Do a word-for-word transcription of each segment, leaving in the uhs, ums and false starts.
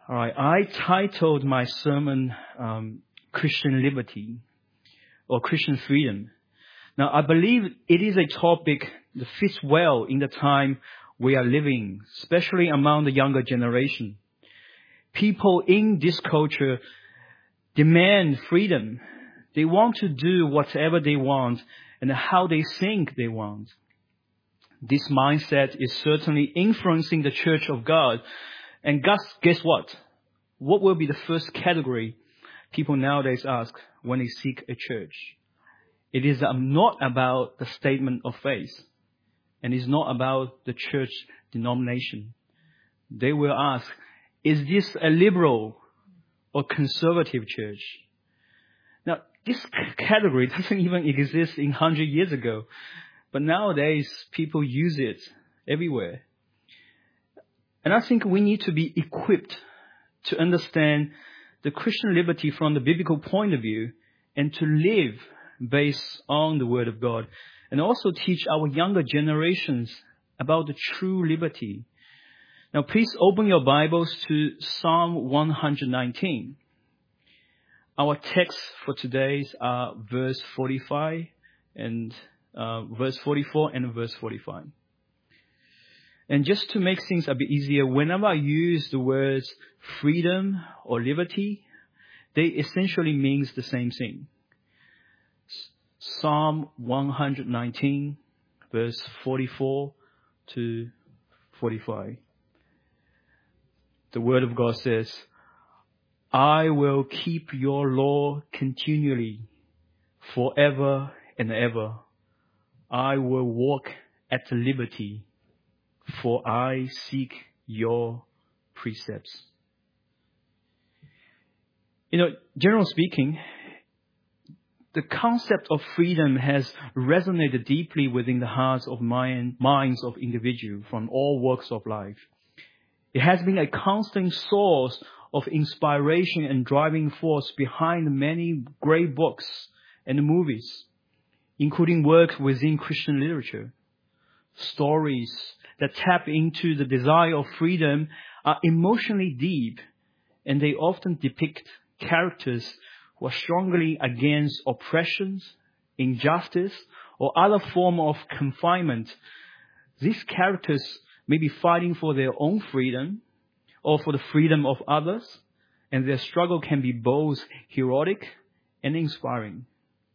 All right, I titled my sermon um, Christian Liberty or Christian Freedom. Now, I believe it is a topic that fits well in the time we are living, especially among the younger generation. People in this culture demand freedom. They want to do whatever they want and how they think they want. This mindset is certainly influencing the Church of God. And guess, guess what? What will be the first category people nowadays ask when they seek a church? It is not about the statement of faith, and it's not about the church denomination. They will ask, is this a liberal or conservative church? Now, this category doesn't even exist in one hundred years ago, but nowadays people use it everywhere. And I think we need to be equipped to understand the Christian liberty from the biblical point of view and to live based on the Word of God, and also teach our younger generations about the true liberty. Now, please open your Bibles to Psalm one nineteen. Our texts for today are verse forty-five and uh, verse forty-four and verse forty-five. And just to make things a bit easier, whenever I use the words freedom or liberty, they essentially means the same thing. Psalm one nineteen, verse forty-four to forty-five. The Word of God says, I will keep your law continually, forever and ever. I will walk at liberty, for I seek your precepts. You know, generally speaking, the concept of freedom has resonated deeply within the hearts of mind, minds of individuals from all walks of life. It has been a constant source of inspiration and driving force behind many great books and movies, including works within Christian literature. Stories that tap into the desire of freedom are emotionally deep, and they often depict characters who are strongly against oppressions, injustice, or other form of confinement. These characters may be fighting for their own freedom or for the freedom of others, and their struggle can be both heroic and inspiring.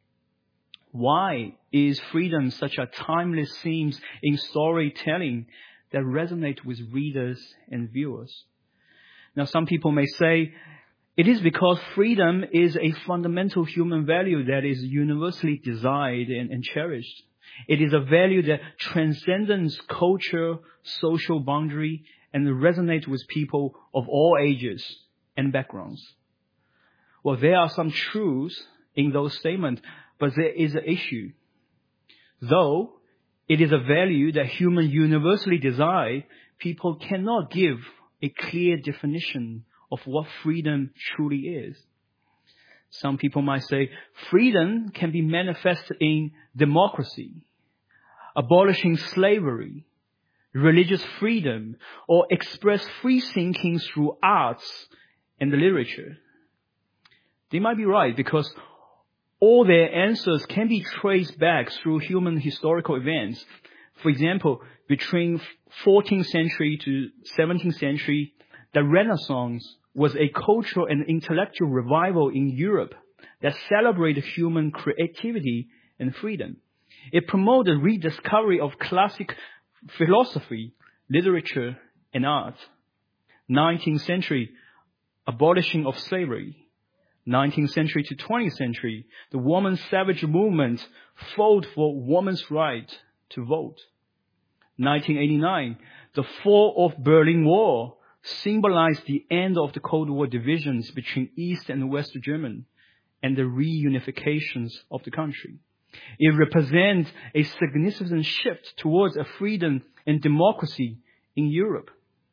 Why is freedom such a timeless theme in storytelling that resonate with readers and viewers? Now, some people may say, it is because freedom is a fundamental human value that is universally desired and, and cherished. It is a value that transcends culture, social boundary, and resonates with people of all ages and backgrounds. Well, there are some truths in those statements, but there is an issue. Though it is a value that humans universally desire, people cannot give a clear definition of what freedom truly is. Some people might say freedom can be manifested in democracy, abolishing slavery, religious freedom, or express free thinking through arts and literature. They might be right, because all their answers can be traced back through human historical events. For example, between fourteenth century to seventeenth century, the Renaissance was a cultural and intellectual revival in Europe that celebrated human creativity and freedom. It promoted rediscovery of classic philosophy, literature, and art. nineteenth century, abolishing of slavery. nineteenth century to twentieth century, the women's suffrage movement fought for women's right to vote. nineteen eighty-nine, the fall of Berlin Wall symbolized the end of the Cold War divisions between East and West Germany and the reunifications of the country. It represents a significant shift towards a freedom and democracy in Europe.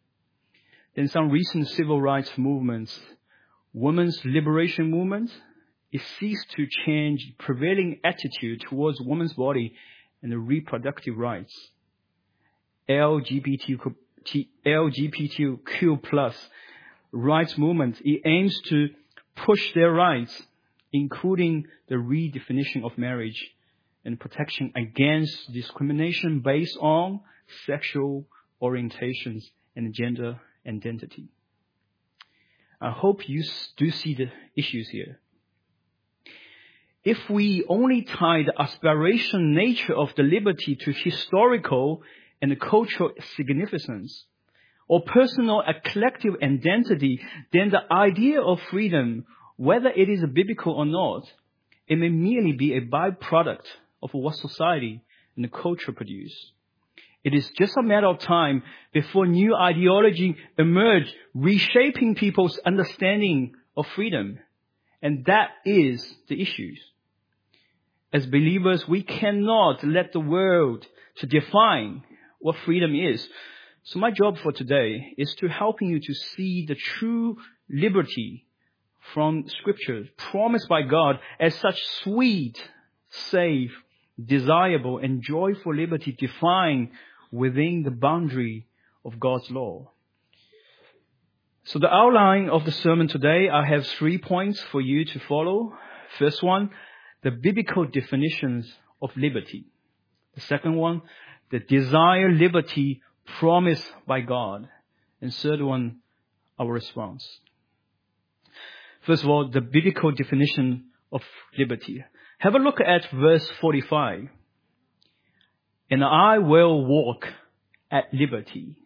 Then some recent civil rights movements, women's liberation movement, it ceased to change prevailing attitude towards women's body and the reproductive rights. L G B T Q plus rights movement, it aims to push their rights, including the redefinition of marriage and protection against discrimination based on sexual orientations and gender identity. I hope you do see the issues here. If we only tie the aspiration nature of the liberty to historical and cultural significance, or personal and collective identity, then the idea of freedom, whether it is biblical or not, it may merely be a byproduct of what society and the culture produce. It is just a matter of time before new ideology emerge, reshaping people's understanding of freedom. And that is the issue. As believers, we cannot let the world to define what freedom is. So my job for today is to helping you to see the true liberty from Scripture promised by God as such sweet, safe, desirable, and joyful liberty defined within the boundary of God's law. So the outline of the sermon today, I have three points for you to follow. First one, the biblical definitions of liberty. The second one, the desired liberty promised by God. And third one, our response. First of all, the biblical definition of liberty. Have a look at verse forty-five. And I will walk at liberty.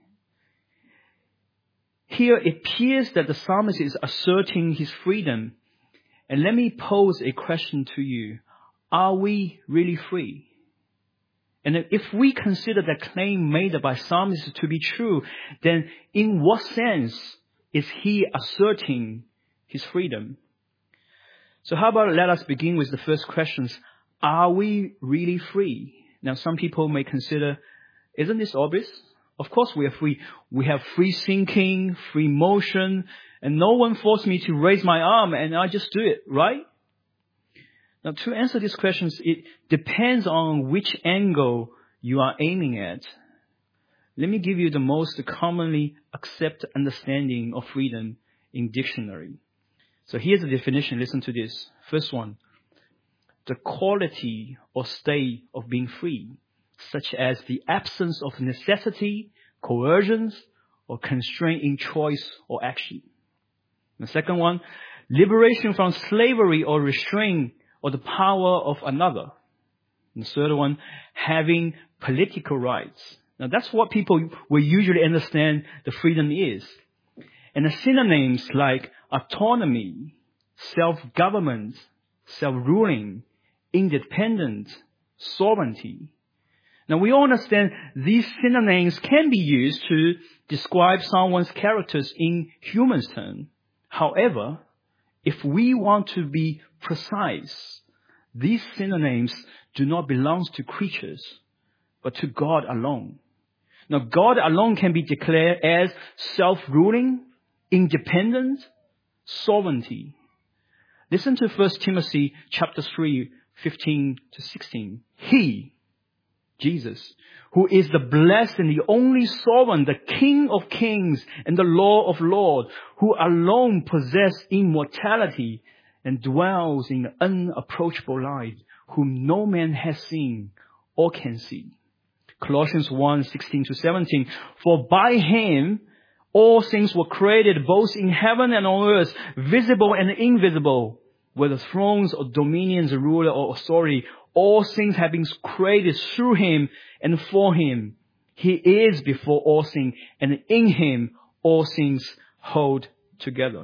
Here it appears that the psalmist is asserting his freedom. And let me pose a question to you. Are we really free? And if we consider that claim made by psalmist to be true, then in what sense is he asserting his freedom? So how about let us begin with the first questions. Are we really free? Now some people may consider, isn't this obvious? Of course we are free. We have free thinking, free motion, and no one forced me to raise my arm and I just do it, right? Now to answer these questions, it depends on which angle you are aiming at. Let me give you the most commonly accepted understanding of freedom in dictionary. So here's the definition. Listen to this. First one, the quality or state of being free, such as the absence of necessity, coercions, or constraint in choice or action. The second one, liberation from slavery or restraint or the power of another. And the third one, having political rights. Now that's what people will usually understand the freedom is. And the synonyms like autonomy, self-government, self-ruling, independent, sovereignty. Now we all understand these synonyms can be used to describe someone's characters in human terms. However, if we want to be precise, these synonyms do not belong to creatures, but to God alone. Now God alone can be declared as self-ruling, independent, sovereignty. Listen to First Timothy chapter three, fifteen to sixteen. He, Jesus, who is the blessed and the only sovereign, the King of kings and the Lord of lords, who alone possesses immortality and dwells in the unapproachable light, whom no man has seen or can see. Colossians one, sixteen to seventeen. For by him all things were created, both in heaven and on earth, visible and invisible, whether thrones or dominions, ruler or authority. All things have been created through him and for him. He is before all things, and in him all things hold together.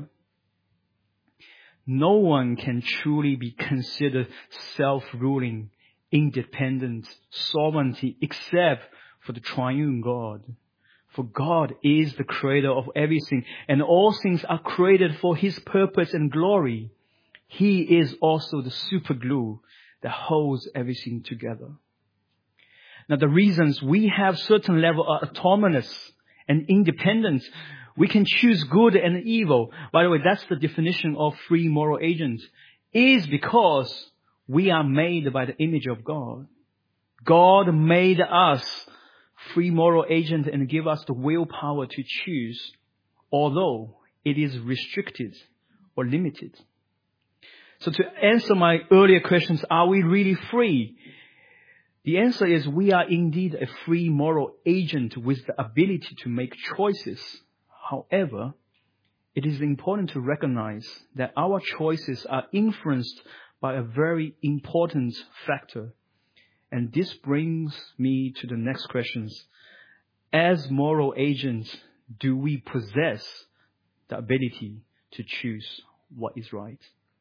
No one can truly be considered self-ruling, independent, sovereignty, except for the triune God. For God is the creator of everything, and all things are created for his purpose and glory. He is also the super glue that holds everything together. Now the reasons we have certain level of autonomous and independence, we can choose good and evil. By the way, that's the definition of free moral agent, is because we are made by the image of God. God made us free moral agent and give us the willpower to choose, although it is restricted or limited. So to answer my earlier questions, are we really free? The answer is we are indeed a free moral agent with the ability to make choices. However, it is important to recognize that our choices are influenced by a very important factor. And this brings me to the next questions. As moral agents, do we possess the ability to choose what is right?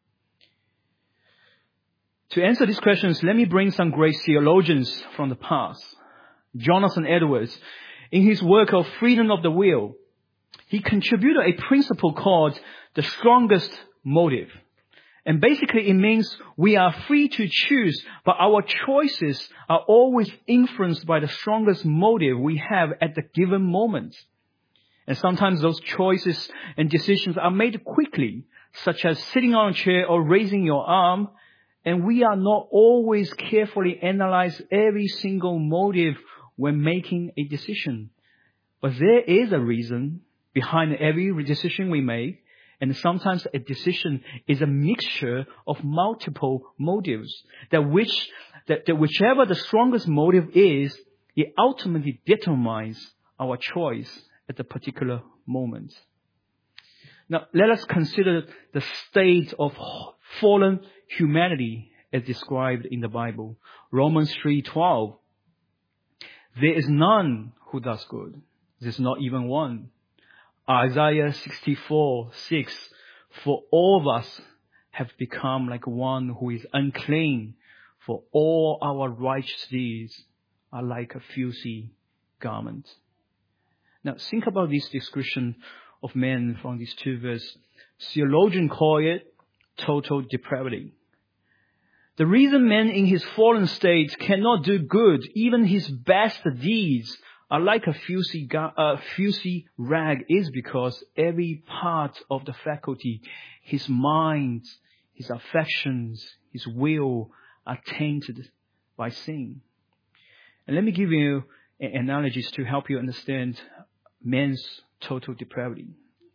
To answer these questions, let me bring some great theologians from the past. Jonathan Edwards, in his work of Freedom of the Will, he contributed a principle called the strongest motive. And basically it means we are free to choose, but our choices are always influenced by the strongest motive we have at the given moment. And sometimes those choices and decisions are made quickly, such as sitting on a chair or raising your arm. And we are not always carefully analyze every single motive when making a decision. But there is a reason behind every decision we make. And sometimes a decision is a mixture of multiple motives. That which, that, that whichever the strongest motive is, it ultimately determines our choice at the particular moment. Now, let us consider the state of fallen humanity as described in the Bible. Romans three twelve. There is none who does good. There's not even one. Isaiah sixty-four six. For all of us have become like one who is unclean, for all our righteous deeds are like a filthy garment. Now think about this description of man from these two verses. Theologians call it total depravity. The reason man in his fallen state cannot do good, even his best deeds, are like a filthy, uh, filthy rag, is because every part of the faculty, his mind, his affections, his will, are tainted by sin. And let me give you analogies to help you understand man's total depravity.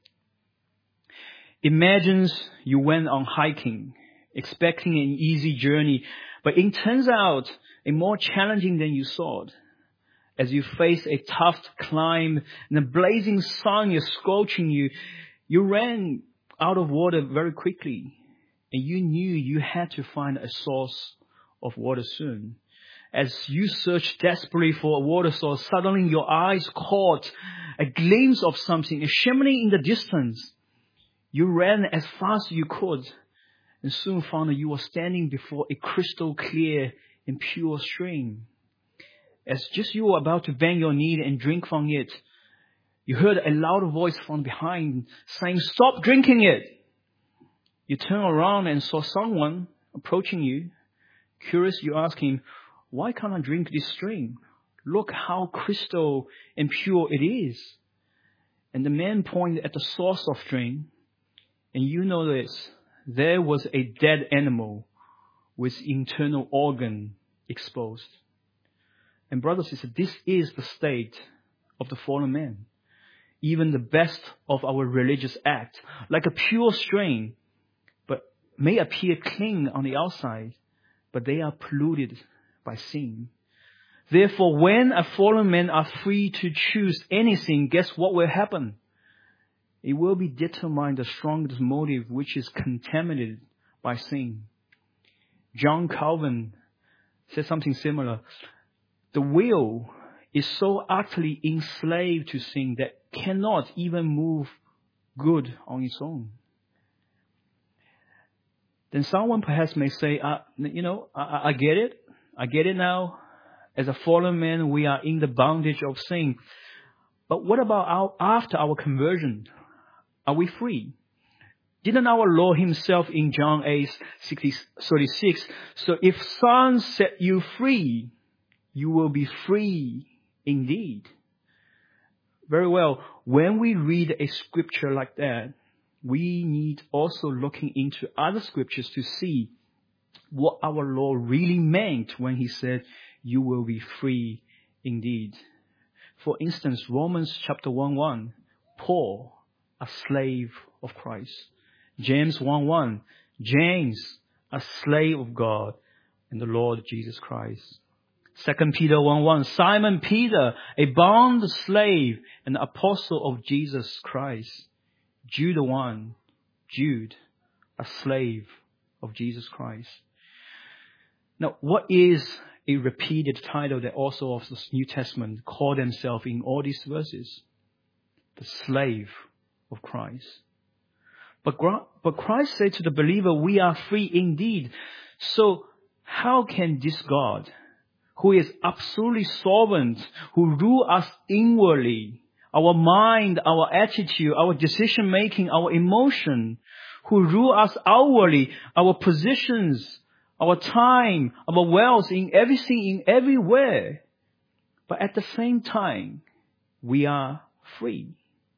Imagine you went on hiking, expecting an easy journey, but it turns out a more challenging than you thought. As you face a tough climb and the blazing sun is scorching you, you ran out of water very quickly, and you knew you had to find a source of water soon. As you searched desperately for a water source, suddenly your eyes caught a glimpse of something shimmering in the distance. You ran as fast as you could, and soon found that you were standing before a crystal clear and pure stream. As just you were about to bend your knee and drink from it, you heard a loud voice from behind saying, "Stop drinking it." You turned around and saw someone approaching you. Curious, you asked him, "Why can't I drink this stream? Look how crystal and pure it is." And the man pointed at the source of stream, and you noticed there was a dead animal with internal organ exposed. And brothers and sisters, this is the state of the fallen man. Even the best of our religious acts, like a pure stream, but may appear clean on the outside, but they are polluted by sin. Therefore, when a fallen man are free to choose anything, guess what will happen? It will be determined the strongest motive, which is contaminated by sin. John Calvin said something similar. The will is so utterly enslaved to sin that cannot even move good on its own. Then someone perhaps may say, uh, you know, I, I get it. I get it now. As a fallen man, we are in the bondage of sin. But what about our, after our conversion? Are we free? Didn't our Lord himself in John eight thirty-six, so if Son set you free, you will be free indeed. Very well. When we read a scripture like that, we need also looking into other scriptures to see what our Lord really meant when he said, "You will be free indeed." For instance, Romans chapter one one, Paul, a slave of Christ. James one one, James, a slave of God and the Lord Jesus Christ. Second Peter one one, Simon Peter, a bond slave and apostle of Jesus Christ. Jude one, Jude, a slave of Jesus Christ. Now, what is a repeated title that also of the New Testament call themselves in all these verses? The slave of Christ. But, but Christ said to the believer, we are free indeed. So how can this God, who is absolutely sovereign, who rule us inwardly, our mind, our attitude, our decision making, our emotion, who rule us outwardly, our positions, our time, our wealth, in everything, in everywhere. But at the same time, we are free.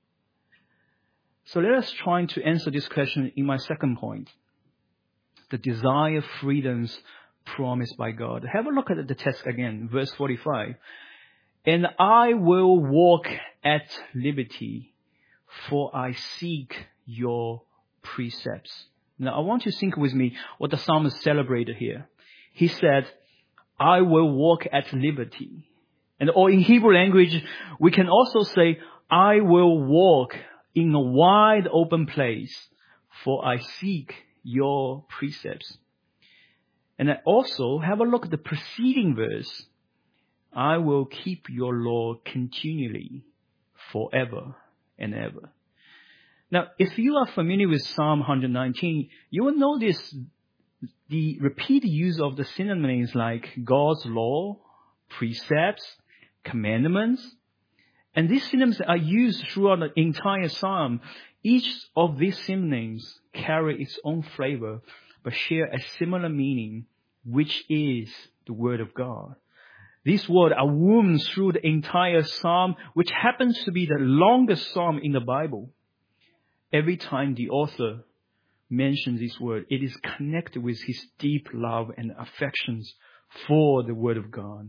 So let us try to answer this question in my second point. The desired freedoms promised by God. Have a look at the text again, verse forty-five. And I will walk at liberty, for I seek your precepts. Now I want you to think with me what the psalmist celebrated here. He said, I will walk at liberty. And or in Hebrew language, we can also say, I will walk in a wide open place, for I seek your precepts. And I also have a look at the preceding verse. I will keep your law continually, forever and ever. Now, if you are familiar with Psalm one nineteen, you will notice the repeated use of the synonyms like God's law, precepts, commandments. And these synonyms are used throughout the entire psalm. Each of these synonyms carry its own flavor, but share a similar meaning, which is the Word of God. These words are woven through the entire psalm, which happens to be the longest psalm in the Bible. Every time the author mentions this word, it is connected with his deep love and affections for the Word of God.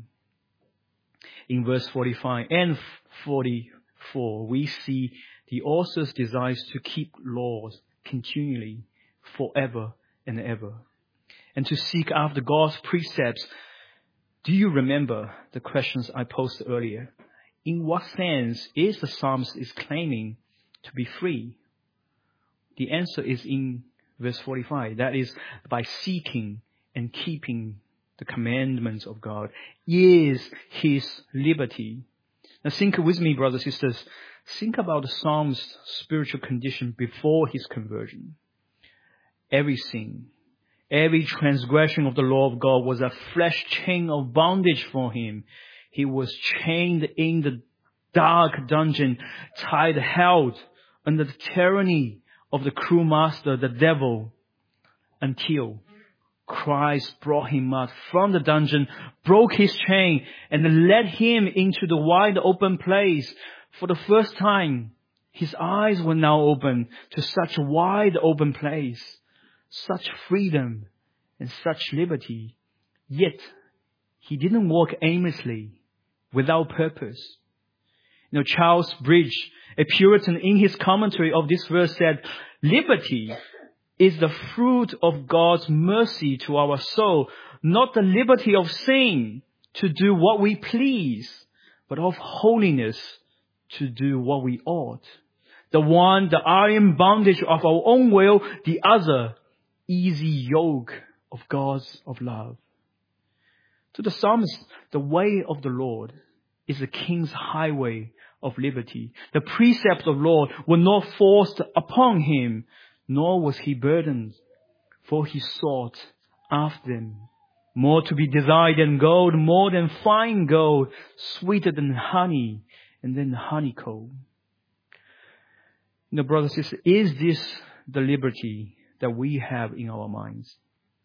In verse forty-five and forty-four, we see the author's desires to keep laws continually, forever and ever, and to seek after God's precepts. Do you remember the questions I posed earlier? In what sense is the psalmist is claiming to be free? The answer is in verse forty-five. That is, by seeking and keeping the commandments of God is his liberty. Now think with me, brothers and sisters. Think about the psalmist's spiritual condition before his conversion. Every sin, every transgression of the law of God was a flesh chain of bondage for him. He was chained in the dark dungeon, tied, held under the tyranny of the cruel master, the devil, until Christ brought him out from the dungeon, broke his chain, and led him into the wide open place. For the first time, his eyes were now open to such a wide open place, such freedom and such liberty. Yet, he didn't walk aimlessly, without purpose. You know, Charles Bridge, a Puritan, in his commentary of this verse said, liberty is the fruit of God's mercy to our soul, not the liberty of sin to do what we please, but of holiness to do what we ought. The one, the iron bondage of our own will, the other, easy yoke of God's of love. To the psalmist, the way of the Lord is the king's highway of liberty. The precepts of the Lord were not forced upon him, nor was he burdened, for he sought after them. More to be desired than gold, more than fine gold, sweeter than honey, and then honeycomb. You know, brothers and sisters, is this the liberty that we have in our minds?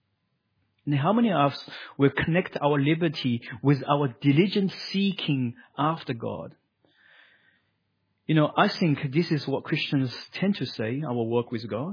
And how many of us will connect our liberty with our diligent seeking after God? You know, I think this is what Christians tend to say, our work with God.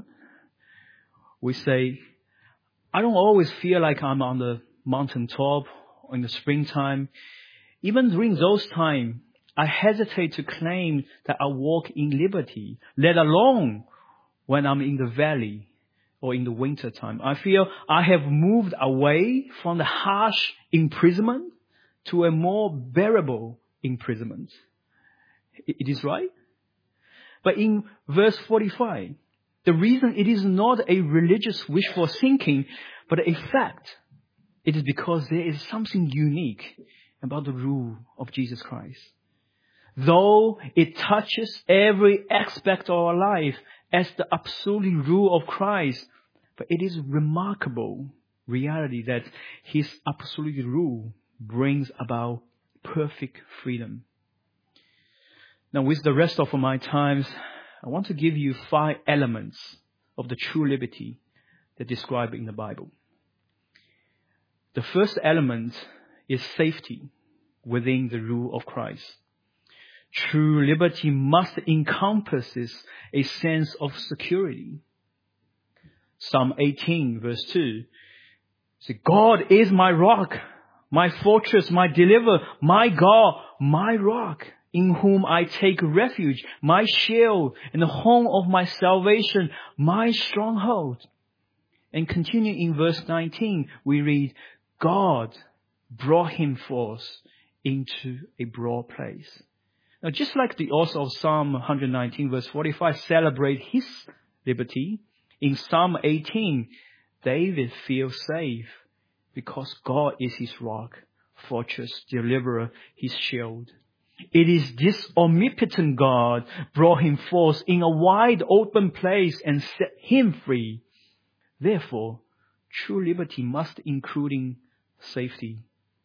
We say, I don't always feel like I'm on the mountaintop in the springtime. Even during those times, I hesitate to claim that I walk in liberty, let alone when I'm in the valley or in the winter time. I feel I have moved away from the harsh imprisonment to a more bearable imprisonment. It is right. But in verse forty-five, the reason it is not a religious wishful thinking, but a fact, it is because there is something unique about the rule of Jesus Christ. Though it touches every aspect of our life as the absolute rule of Christ, but it is remarkable reality that his absolute rule brings about perfect freedom. Now, with the rest of my time, I want to give you five elements of the true liberty that described in the Bible. The first element is safety within the rule of Christ. True liberty must encompass a sense of security. Psalm eighteen verse two says, God is my rock, my fortress, my deliverer, my God, my rock, in whom I take refuge, my shield, and the home of my salvation, my stronghold. And continue in verse nineteen, we read, God brought him forth into a broad place. Now, just like the author of Psalm one nineteen verse forty-five celebrate his liberty, in Psalm eighteen, David feels safe because God is his rock, fortress, deliverer, his shield. It is this omnipotent God brought him forth in a wide open place and set him free. Therefore, true liberty must include safety.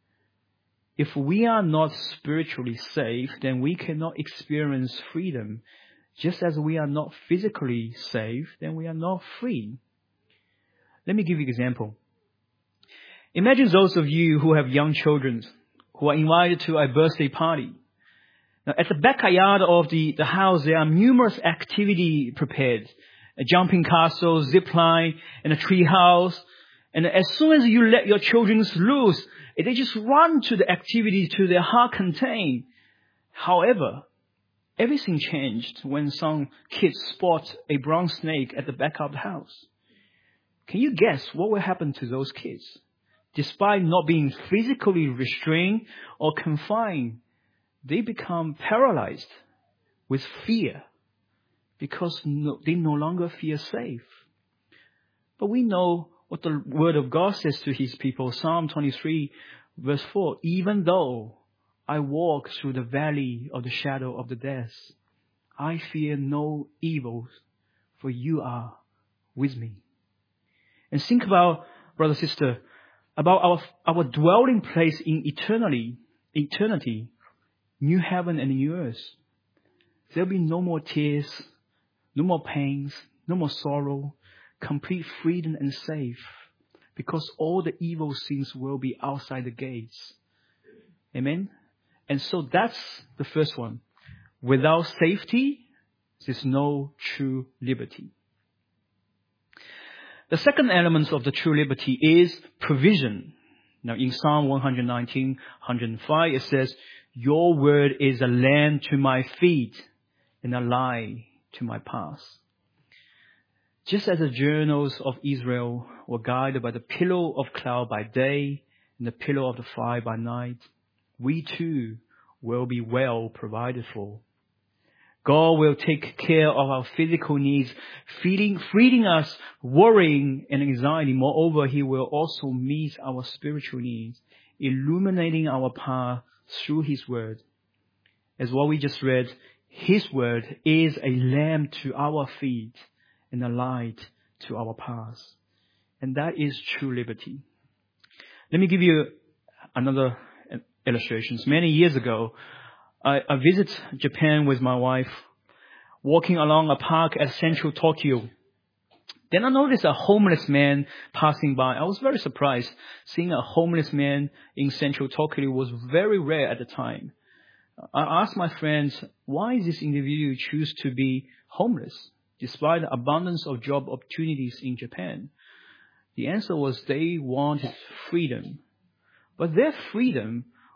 If we are not spiritually safe, then we cannot experience freedom. Just as we are not physically safe, then we are not free. Let me give you an example. Imagine those of you who have young children who are invited to a birthday party. Now, at the backyard of the, the house, there are numerous activities prepared. A jumping castle, zip line, and a tree house. And as soon as you let your children loose, they just run to the activity to their heart content. However, everything changed when some kids spot a brown snake at the back of the house. Can you guess what will happen to those kids? Despite not being physically restrained or confined, they become paralyzed with fear because no, they no longer feel safe. But we know what the word of God says to his people. Psalm twenty-three verse four, even though I walk through the valley of the shadow of the death, I fear no evil, for you are with me. And think about, brother, sister, about our, our dwelling place in eternity, eternity, new heaven and new earth. There'll be no more tears, no more pains, no more sorrow, complete freedom and safe, because all the evil things will be outside the gates. Amen? And so that's the first one. Without safety, there's no true liberty. The second element of the true liberty is provision. Now in Psalm one nineteen, one oh five, it says, your word is a lamp to my feet and a light to my path. Just as the journals of Israel were guided by the pillar of cloud by day and the pillar of the fire by night, we too will be well provided for. God will take care of our physical needs, feeding, freeing us worrying and anxiety. Moreover, he will also meet our spiritual needs, illuminating our path through his word. As what we just read, his word is a lamp to our feet and a light to our path. And that is true liberty. Let me give you another illustration. Many years ago, I, I visited Japan with my wife, walking along a park at central Tokyo. Then I noticed a homeless man passing by. I was very surprised. Seeing a homeless man in central Tokyo was very rare at the time. I asked my friends, why does this individual choose to be homeless, despite the abundance of job opportunities in Japan? The answer was they wanted freedom. But their freedom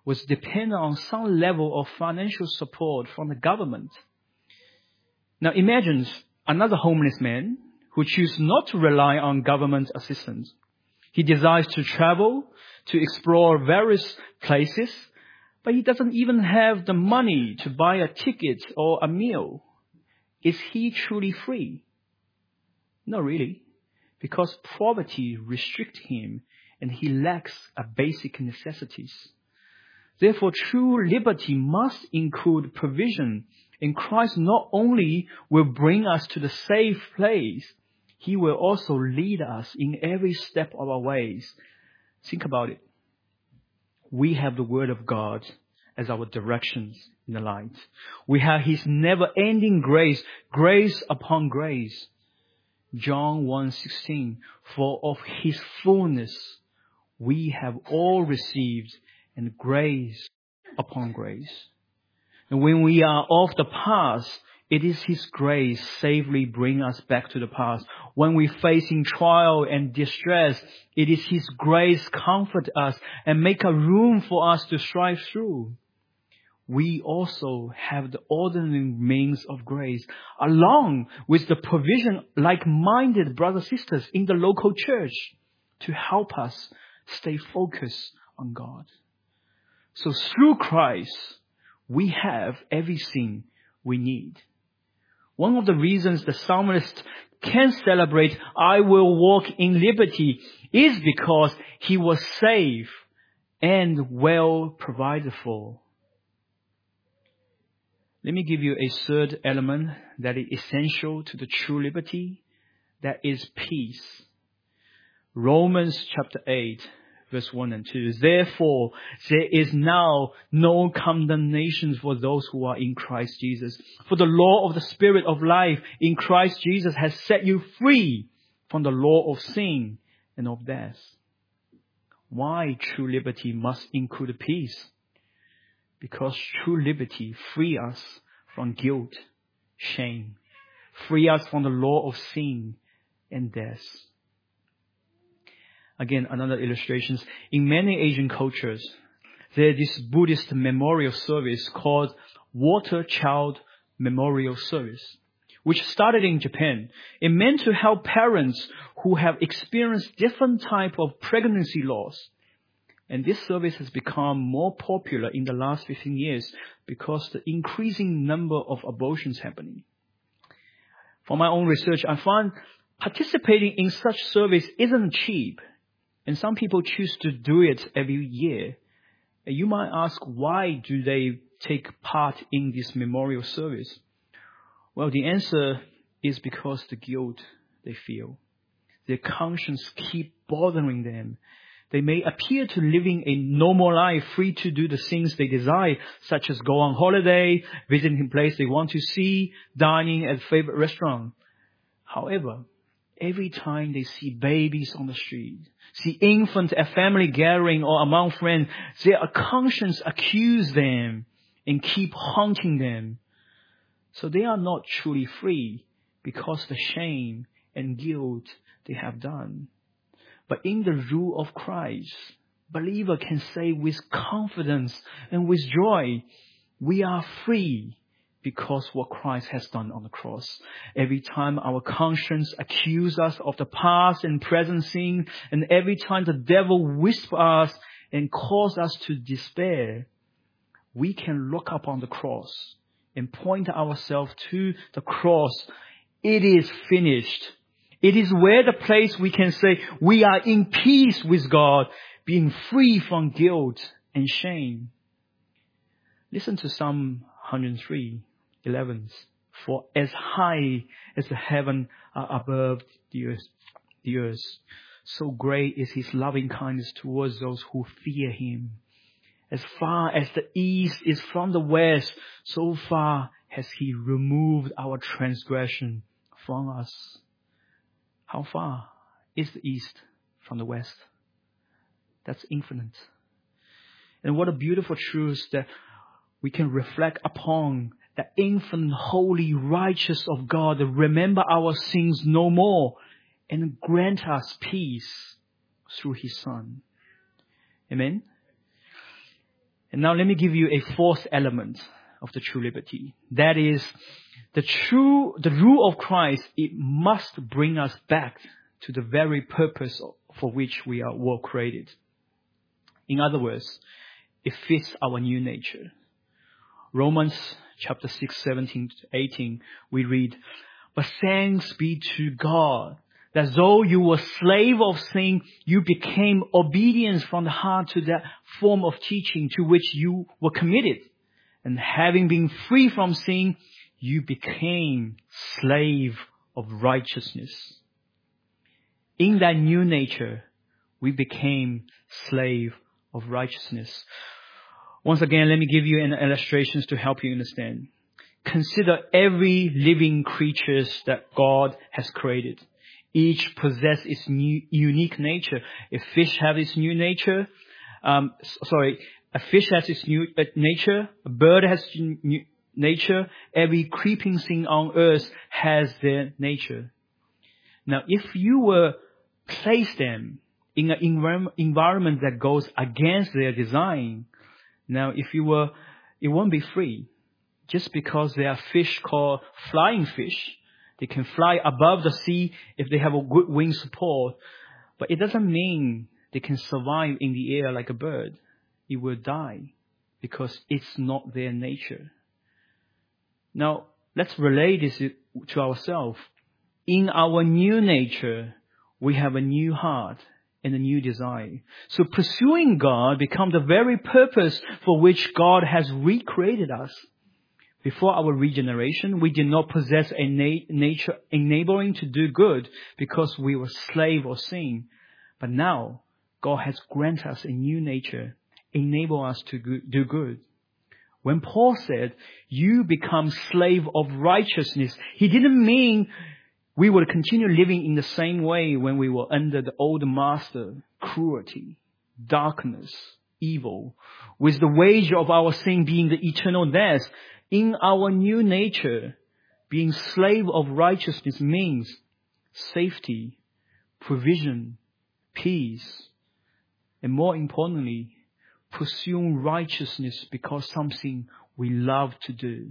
was dependent on some level of financial support from the government. Now imagine another homeless man who chooses not to rely on government assistance. He desires to travel, to explore various places, but he doesn't even have the money to buy a ticket or a meal. Is he truly free? Not really, because poverty restricts him and he lacks a basic necessities. Therefore, true liberty must include provision, and Christ not only will bring us to the safe place, He will also lead us in every step of our ways. Think about it. We have the Word of God as our directions in the light. We have His never-ending grace, grace upon grace. John one sixteen, for of His fullness we have all received, and grace upon grace. And when we are off the path, it is His grace safely bring us back to the path. When we facing trial and distress, it is His grace comfort us and make a room for us to strive through. We also have the ordinary means of grace, along with the provision like-minded brothers and sisters in the local church to help us stay focused on God. So through Christ, we have everything we need. One of the reasons the psalmist can celebrate, I will walk in liberty, is because he was safe and well provided for. Let me give you a third element that is essential to the true liberty, that is peace. Romans chapter eight. Verse one and two. Therefore, there is now no condemnation for those who are in Christ Jesus. For the law of the Spirit of life in Christ Jesus has set you free from the law of sin and of death. Why true liberty must include peace? Because true liberty frees us from guilt, shame, free us from the law of sin and death. Again, another illustration. In many Asian cultures, there is this Buddhist memorial service called Water Child Memorial Service, which started in Japan. It meant to help parents who have experienced different type of pregnancy loss. And this service has become more popular in the last fifteen years because the increasing number of abortions happening. For my own research, I found participating in such service isn't cheap. And some people choose to do it every year. And you might ask, why do they take part in this memorial service? Well, the answer is because the guilt they feel. Their conscience keep bothering them. They may appear to living a normal life, free to do the things they desire, such as go on holiday, visiting a place they want to see, dining at a favorite restaurant. However, every time they see babies on the street, see infants at family gathering or among friends, their conscience accuse them and keep haunting them. So they are not truly free because the shame and guilt they have done. But in the rule of Christ, believer can say with confidence and with joy, we are free because what Christ has done on the cross. Every time our conscience accuses us of the past and present sin, and every time the devil whispers us and calls us to despair, we can look up on the cross and point ourselves to the cross. It is finished. It is where the place we can say we are in peace with God, being free from guilt and shame. Listen to Psalm one hundred three. eleven. For as high as the heaven are above the earth, the earth, so great is His loving kindness towards those who fear Him. As far as the east is from the west, so far has He removed our transgression from us. How far is the east from the west? That's infinite. And what a beautiful truth that we can reflect upon. The infinite, holy, righteous of God, remember our sins no more and grant us peace through His Son. Amen? And now let me give you a fourth element of the true liberty. That is the true, the rule of Christ. It must bring us back to the very purpose for which we are were created. In other words, it fits our new nature. Romans chapter six, seventeen to eighteen, we read, "But thanks be to God, that though you were slave of sin, you became obedient from the heart to that form of teaching to which you were committed. And having been free from sin, you became slave of righteousness." In that new nature, we became slave of righteousness. Once again, let me give you an illustrations to help you understand. Consider every living creatures that God has created. Each possess its new, unique nature. A fish has its new nature. Um, sorry, a fish has its new uh, nature. A bird has new nature. Every creeping thing on earth has their nature. Now, if you were place them in an env- environment that goes against their design, now if you were, it won't be free. Just because there are fish called flying fish, they can fly above the sea if they have a good wing support. But it doesn't mean they can survive in the air like a bird. It will die because it's not their nature. Now, let's relate this to ourselves. In our new nature, we have a new heart and a new desire. So pursuing God becomes the very purpose for which God has recreated us. Before our regeneration, we did not possess a na- nature enabling to do good because we were slave of sin. But now, God has granted us a new nature, enable us to go- do good. When Paul said, "You become slave of righteousness," he didn't mean we would continue living in the same way when we were under the old master, cruelty, darkness, evil, with the wage of our sin being the eternal death. In our new nature, being slave of righteousness means safety, provision, peace, and more importantly, pursuing righteousness because something we love to do.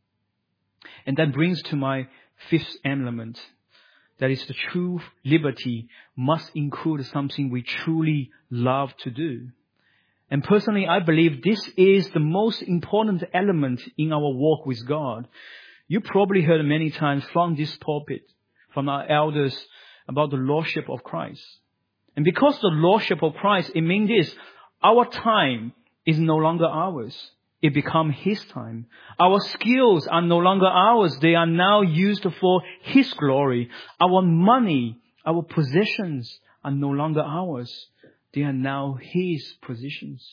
And that brings to my fifth element. That is, the true liberty must include something we truly love to do. And personally, I believe this is the most important element in our walk with God. You probably heard many times from this pulpit, from our elders, about the Lordship of Christ. And because the Lordship of Christ, it means this: our time is no longer ours. It becomes His time. Our skills are no longer ours. They are now used for His glory. Our money, our possessions are no longer ours. They are now His possessions.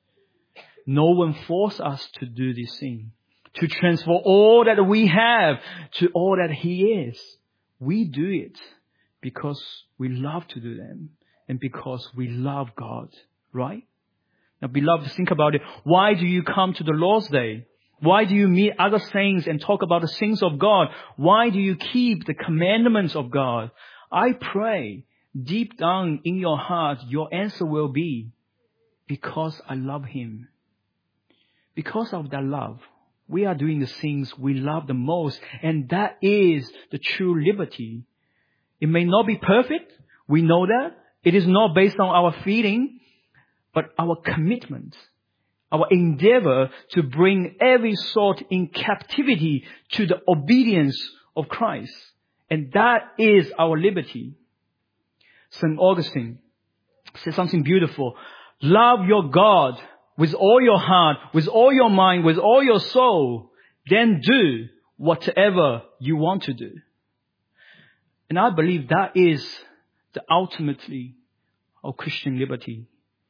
No one forced us to do this thing, to transfer all that we have to all that He is. We do it because we love to do them and because we love God, right? Now, beloved, think about it. Why do you come to the Lord's Day? Why do you meet other saints and talk about the things of God? Why do you keep the commandments of God? I pray deep down in your heart, your answer will be, because I love Him. Because of that love, we are doing the things we love the most, and that is the true liberty. It may not be perfect. We know that. It is not based on our feeling, but our commitment, our endeavor to bring every thought in captivity to the obedience of Christ. And that is our liberty. Saint Augustine says something beautiful. Love your God with all your heart, with all your mind, with all your soul. Then do whatever you want to do. And I believe that is the ultimately of Christian liberty.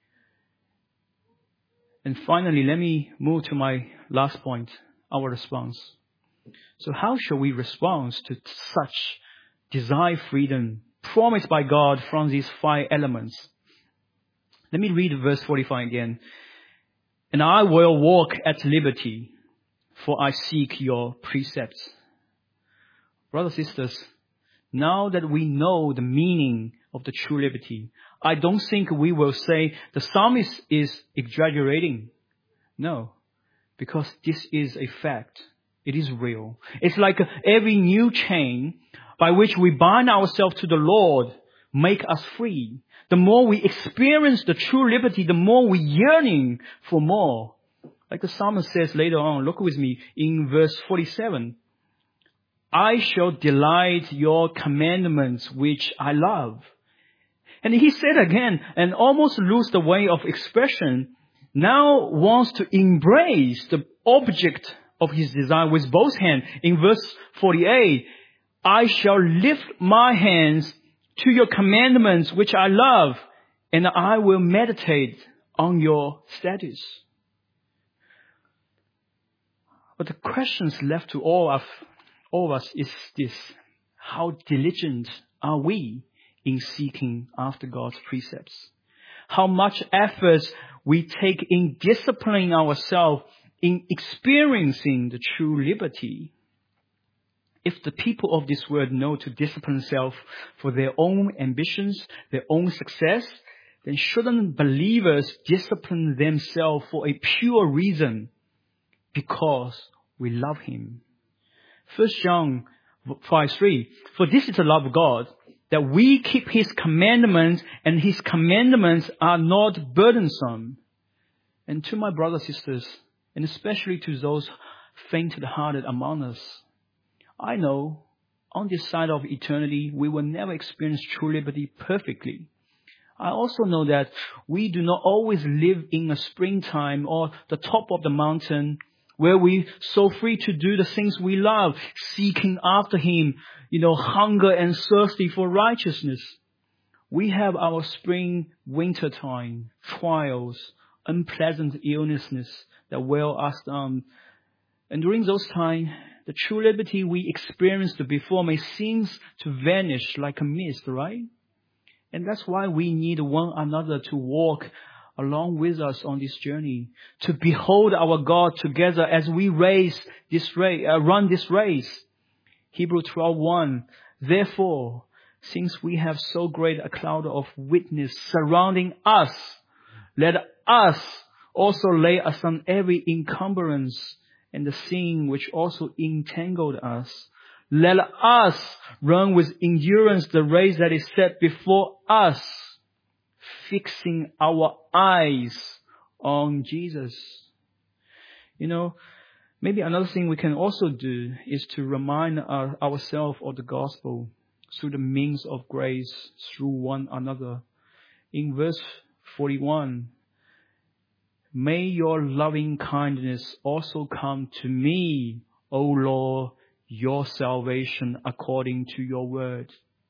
And finally, let me move to my last point, our response. So how shall we respond to such desired freedom promised by God from these five elements? Let me read verse forty-five again. "And I will walk at liberty, for I seek your precepts." Brothers and sisters, now that we know the meaning of the true liberty, I don't think we will say the psalmist is exaggerating. No, because this is a fact. It is real. It's like every new chain by which we bind ourselves to the Lord make us free. The more we experience the true liberty, the more we yearning for more. Like the psalmist says later on, look with me in verse forty-seven. I shall delight your commandments which I love. And he said again, and almost lose the way of expression, now wants to embrace the object of his desire with both hands. In verse forty-eight, I shall lift my hands to your commandments which I love, and I will meditate on your statutes. But the questions left to all of, all of us is this: how diligent are we in seeking after God's precepts? How much effort we take in disciplining ourselves in experiencing the true liberty? If the people of this world know to discipline themselves for their own ambitions, their own success, then shouldn't believers discipline themselves for a pure reason? Because we love Him. First John five three. For this is the love of God, that we keep His commandments, and His commandments are not burdensome. And to my brothers and sisters, and especially to those faint-hearted among us, I know on this side of eternity, we will never experience true liberty perfectly. I also know that we do not always live in a springtime or the top of the mountain where we so free to do the things we love, seeking after Him, you know, hunger and thirsty for righteousness. We have our spring, winter time, trials, unpleasant illnesses that wear us down. And during those times, the true liberty we experienced before may seem to vanish like a mist, right? And that's why we need one another to walk along with us on this journey, to behold our God together as we race this race, uh, run this race. Hebrews twelve one. Therefore, since we have so great a cloud of witness surrounding us, let us also lay aside every encumbrance and the sin which also entangled us. Let us run with endurance the race that is set before us, fixing our eyes on Jesus. You know, maybe another thing we can also do is to remind our, ourselves of the gospel through the means of grace, through one another. In verse forty-one, may your loving kindness also come to me, O Lord, your salvation according to your word.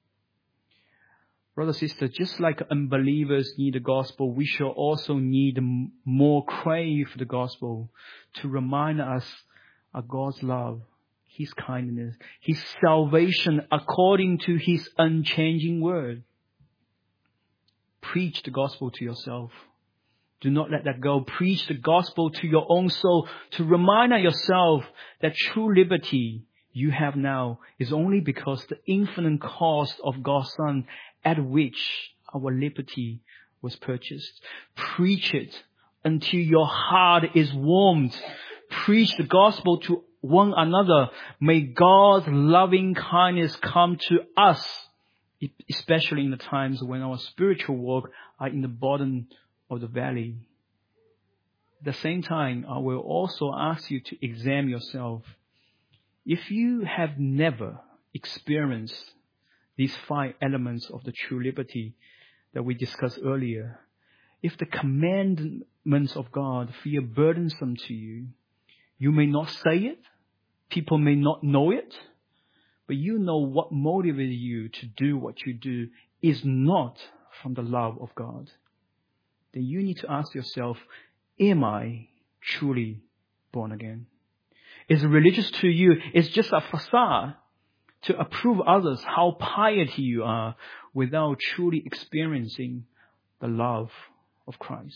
Brother, sister, just like unbelievers need the gospel, we shall also need more crave the gospel to remind us of God's love, His kindness, His salvation according to His unchanging word. Preach the gospel to yourself. Do not let that go. Preach the gospel to your own soul to remind yourself that true liberty you have now is only because the infinite cost of God's Son at which our liberty was purchased. Preach it until your heart is warmed. Preach the gospel to one another. May God's loving kindness come to us, especially in the times when our spiritual walk are in the bottom of the valley. At the same time, I will also ask you to examine yourself. If you have never experienced these five elements of the true liberty that we discussed earlier, if the commandments of God feel burdensome to you, you may not say it, people may not know it, but you know what motivated you to do what you do is not from the love of God. Then you need to ask yourself, am I truly born again? Is religious to you is just a facade to approve others how pious you are without truly experiencing the love of Christ.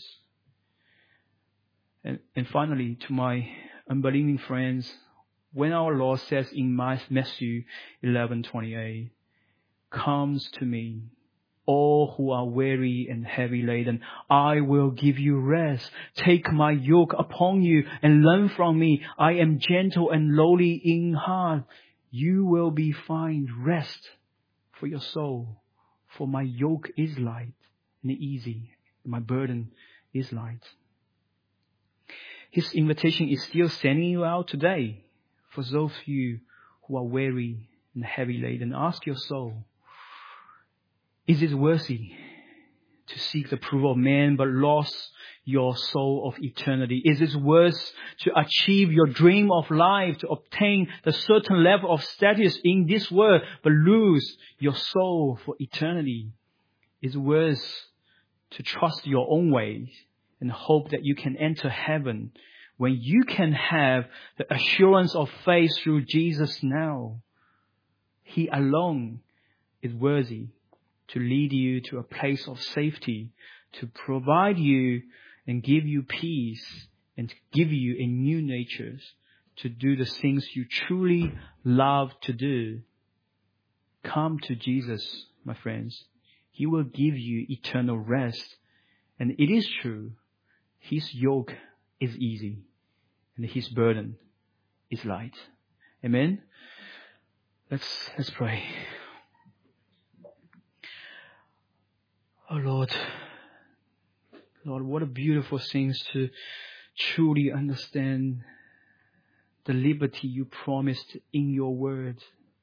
And, and finally, to my unbelieving friends, when our Lord says in Matthew eleven twenty-eight, comes to me, all who are weary and heavy laden, I will give you rest. Take my yoke upon you and learn from me. I am gentle and lowly in heart. You will be find rest for your soul. For my yoke is light and easy. My burden is light. His invitation is still sending you out today. For those of you who are weary and heavy laden, ask your soul, is it worthy to seek the approval of man but lost your soul of eternity? Is it worth to achieve your dream of life, to obtain the certain level of status in this world but lose your soul for eternity? Is it worth to trust your own ways and hope that you can enter heaven when you can have the assurance of faith through Jesus now? He alone is worthy to lead you to a place of safety, to provide you and give you peace, and to give you a new nature to do the things you truly love to do. Come to Jesus, my friends. He will give you eternal rest. And it is true, His yoke is easy and His burden is light. Amen? Let's, let's pray. Oh Lord, Lord, what a beautiful thing to truly understand the liberty you promised in your word.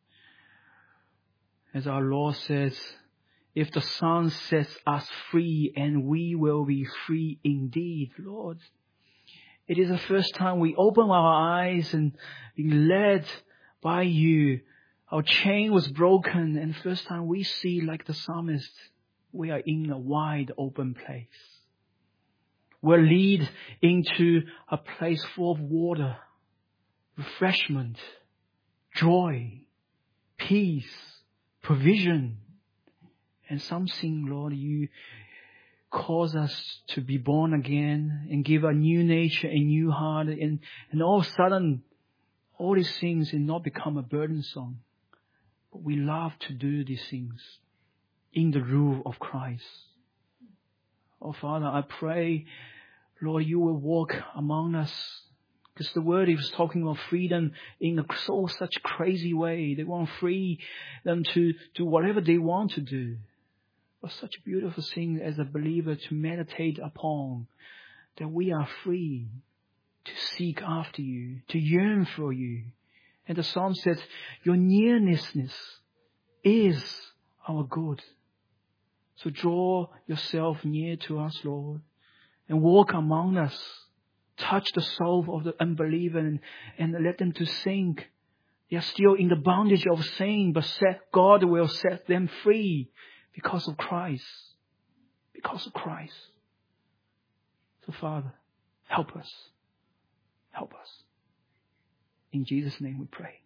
As our Lord says, if the Son sets us free, and we will be free indeed, Lord. It is the first time we open our eyes and being led by you. Our chain was broken, and first time we see, like the psalmist, we are in a wide open place. We're led into a place full of water, refreshment, joy, peace, provision. And something, Lord, you cause us to be born again and give a new nature, a new heart. And, and all of a sudden, all these things will not become a burdensome. But we love to do these things in the rule of Christ. Oh, Father, I pray, Lord, you will walk among us. Because the word is talking about freedom in a so such crazy way. They want free them to do whatever they want to do. But such a beautiful thing as a believer to meditate upon, that we are free to seek after you, to yearn for you. And the psalm says, your nearness is our good. So draw yourself near to us, Lord, and walk among us. Touch the soul of the unbeliever and, and let them to think. They are still in the bondage of sin, but set, God will set them free because of Christ. Because of Christ. So Father, help us. Help us. In Jesus' name we pray.